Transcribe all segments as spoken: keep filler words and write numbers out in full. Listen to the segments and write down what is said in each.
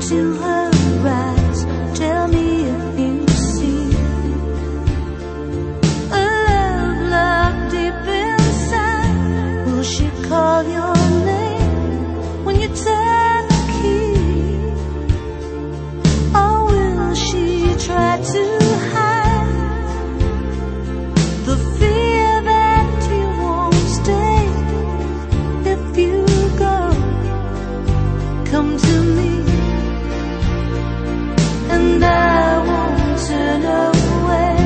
into her eyes, tell me if you see a love locked deep inside. Will she call your name when you turn the key? Or will she try to hide the fear that you won't stay if you go? Come to me and I won't turn away.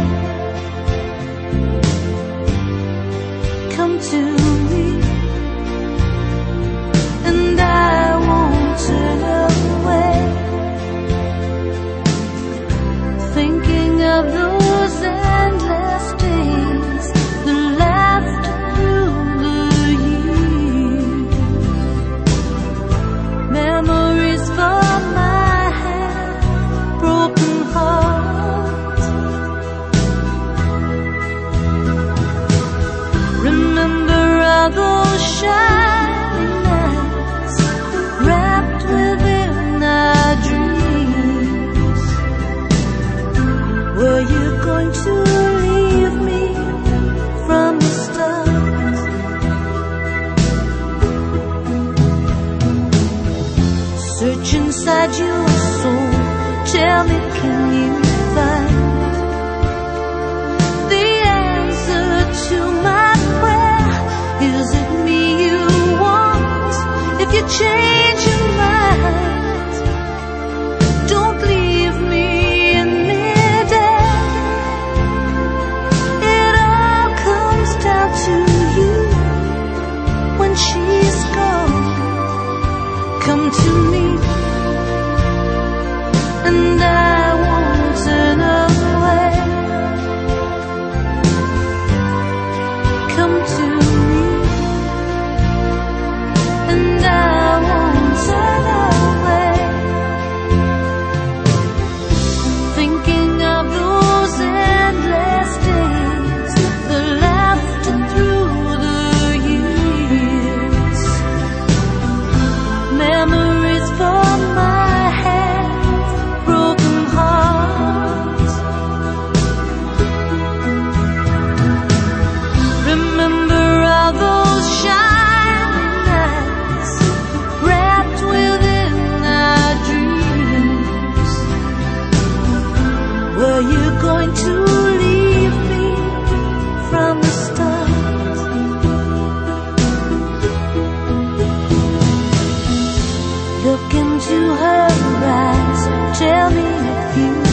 Come to me and I won't turn away. Thinking of those endless days, the laughter through the years, memories for my broken heart. Remember all those shining nights wrapped within our dreams. Were you going to leave me from the start? Search inside your soul, tell me, can you find the answer to my prayer? Is it me you want? If you change your mind, don't leave me in midair. It all comes down to you when she's gone. Come to me and I won't turn away. Come to me and I won't turn away. Thinking of those endless days, the laughter through the years, memories for my broken heart. Remember all those shining nights wrapped within our dreams. Were you going to leave me from the start? Look into her eyes, tell me if you